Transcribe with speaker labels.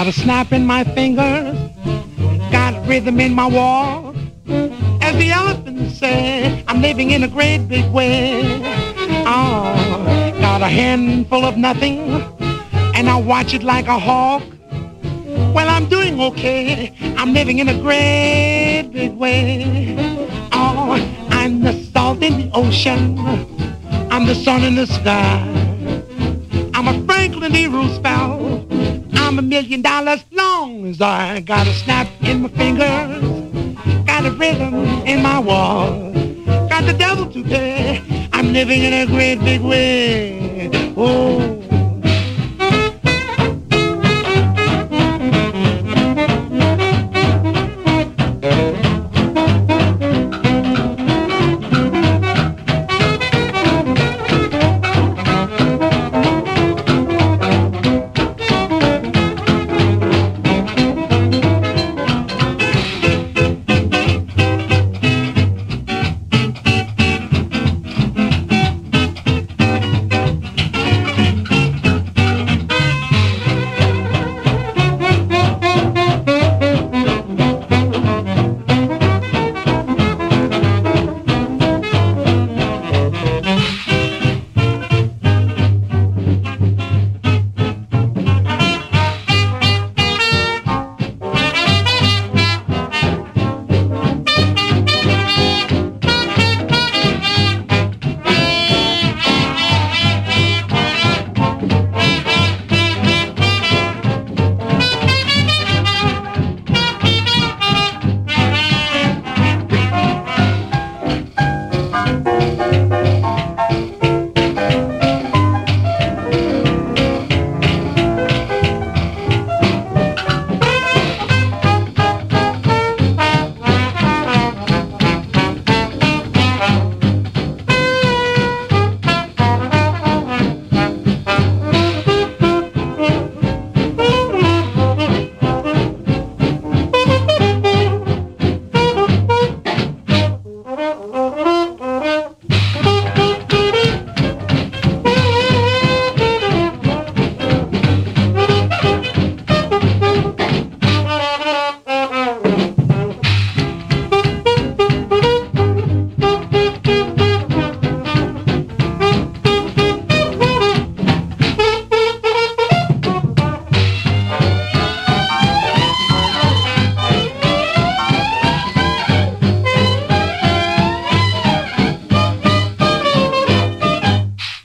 Speaker 1: got a snap in my fingers, got rhythm in my walk. As the elephants say, I'm living in a great big way. Oh, got a handful of nothing, and I watch it like a hawk. Well, I'm doing okay. I'm living in a great big way. Oh, I'm the salt in the ocean. I'm the sun in the sky. I'm a Franklin D. Roosevelt. I'm $1 million long as I got a snap in my fingers. Got a rhythm in my wall. Got the devil to pay. I'm living in a great big way. Oh.